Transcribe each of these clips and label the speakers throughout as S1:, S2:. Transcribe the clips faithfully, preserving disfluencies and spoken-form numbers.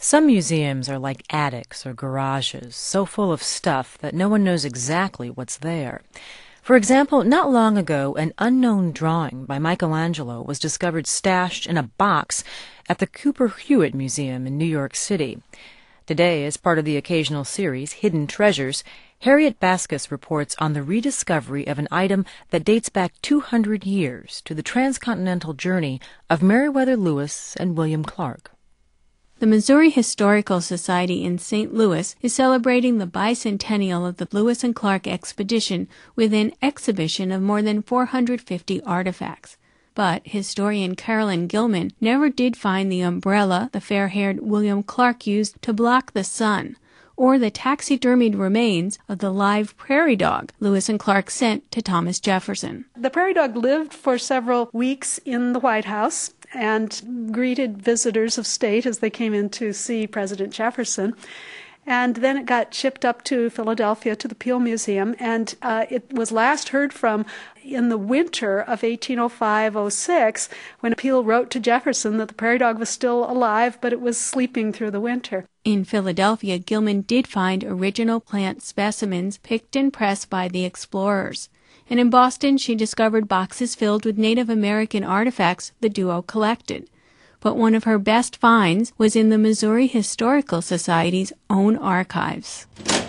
S1: Some museums are like attics or garages, so full of stuff that no one knows exactly what's there. For example, not long ago, an unknown drawing by Michelangelo was discovered stashed in a box at the Cooper Hewitt Museum in New York City. Today, as part of the occasional series, Hidden Treasures, Harriet Baskus reports on the rediscovery of an item that dates back two hundred years to the transcontinental journey of Meriwether Lewis and William Clark.
S2: The Missouri Historical Society in Saint Louis is celebrating the bicentennial of the Lewis and Clark expedition with an exhibition of more than four hundred fifty artifacts. But historian Carolyn Gilman never did find the umbrella the fair-haired William Clark used to block the sun, or the taxidermied remains of the live prairie dog Lewis and Clark sent to Thomas Jefferson.
S3: The prairie dog lived for several weeks in the White House and greeted visitors of state as they came in to see President Jefferson. And then it got shipped up to Philadelphia to the Peale Museum, and uh, it was last heard from in the winter of eighteen oh five oh six when Peale wrote to Jefferson that the prairie dog was still alive, but it was sleeping through the winter.
S2: In Philadelphia, Gilman did find original plant specimens picked and pressed by the explorers. And in Boston, she discovered boxes filled with Native American artifacts the duo collected. But one of her best finds was in the Missouri Historical Society's own archives.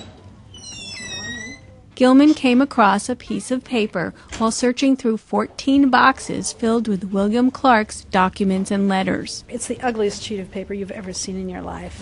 S2: Gilman came across a piece of paper while searching through fourteen boxes filled with William Clark's documents and letters.
S3: It's the ugliest sheet of paper you've ever seen in your life.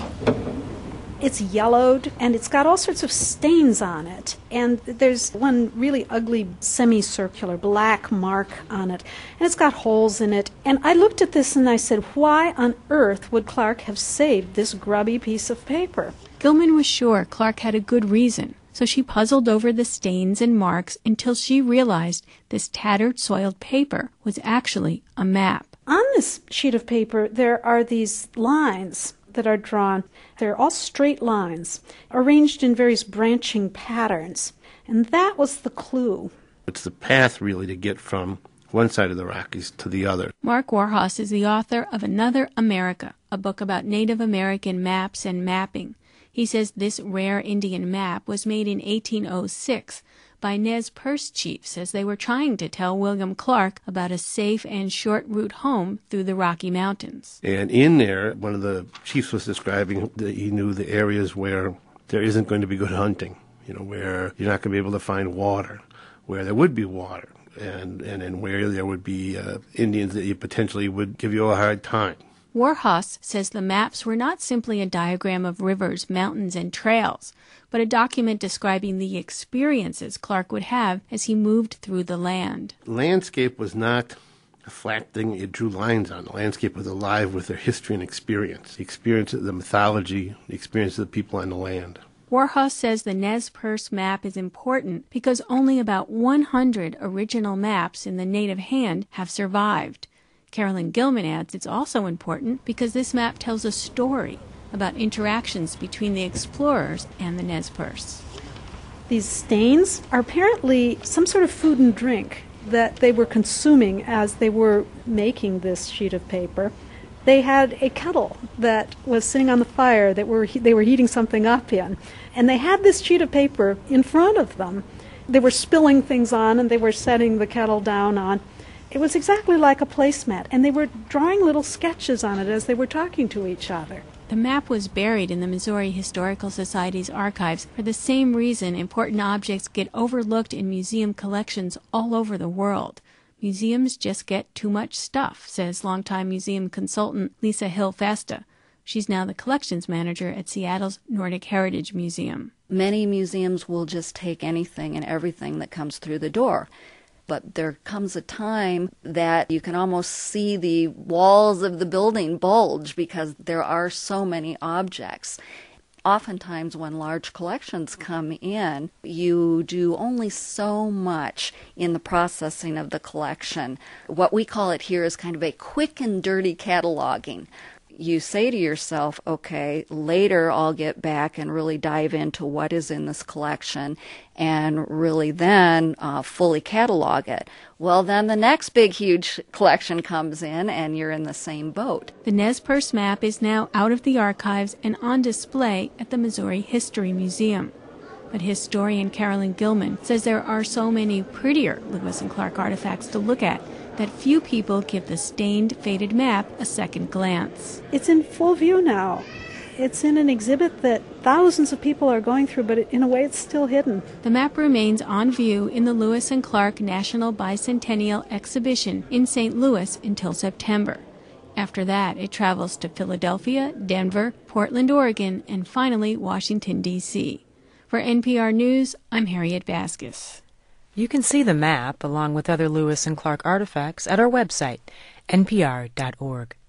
S3: It's yellowed, and it's got all sorts of stains on it. And there's one really ugly semicircular black mark on it, and it's got holes in it. And I looked at this and I said, why on earth would Clark have saved this grubby piece of paper?
S2: Gilman was sure Clark had a good reason, so she puzzled over the stains and marks until she realized this tattered, soiled paper was actually a map.
S3: On this sheet of paper, there are these lines that are drawn. They're all straight lines, arranged in various branching patterns. And that was the clue.
S4: It's the path, really, to get from one side of the Rockies to the other.
S2: Mark Warhus is the author of Another America, a book about Native American maps and mapping. He says this rare Indian map was made in eighteen oh six by Nez Perce chiefs as they were trying to tell William Clark about a safe and short route home through the Rocky Mountains.
S4: And in there, one of the chiefs was describing that he knew the areas where there isn't going to be good hunting, you know, where you're not going to be able to find water, where there would be water, and, and, and where there would be uh, Indians that you potentially would give you a hard time.
S2: Warhus says the maps were not simply a diagram of rivers, mountains, and trails, but a document describing the experiences Clark would have as he moved through the land.
S4: Landscape was not a flat thing you drew lines on. The landscape was alive with their history and experience, the experience of the mythology, the experience of the people on the land.
S2: Warhus says the Nez Perce map is important because only about one hundred original maps in the native hand have survived. Carolyn Gilman adds it's also important because this map tells a story about interactions between the explorers and the Nez Perce.
S3: These stains are apparently some sort of food and drink that they were consuming as they were making this sheet of paper. They had a kettle that was sitting on the fire that were they were heating something up in, and they had this sheet of paper in front of them. They were spilling things on, and they were setting the kettle down on. It was exactly like a placemat, and they were drawing little sketches on it as they were talking to each other.
S2: The map was buried in the Missouri Historical Society's archives for the same reason important objects get overlooked in museum collections all over the world. Museums just get too much stuff, says longtime museum consultant Lisa Hill-Festa. She's now the collections manager at Seattle's Nordic Heritage Museum.
S5: Many museums will just take anything and everything that comes through the door. But there comes a time that you can almost see the walls of the building bulge because there are so many objects. Oftentimes when large collections come in, you do only so much in the processing of the collection. What we call it here is kind of a quick and dirty cataloging. you say to yourself, okay, later I'll get back and really dive into what is in this collection and really then uh, fully catalog it. Well, then the next big, huge collection comes in and you're in the same boat.
S2: The Nez Perce map is now out of the archives and on display at the Missouri History Museum. But historian Carolyn Gilman says there are so many prettier Lewis and Clark artifacts to look at that few people give the stained, faded map a second glance.
S3: It's in full view now. It's in an exhibit that thousands of people are going through, but in a way it's still hidden.
S2: The map remains on view in the Lewis and Clark National Bicentennial Exhibition in Saint Louis until September. After that, it travels to Philadelphia, Denver, Portland, Oregon, and finally Washington, D C For N P R News, I'm Harriet Vasquez.
S1: You can see the map, along with other Lewis and Clark artifacts, at our website, N P R dot org.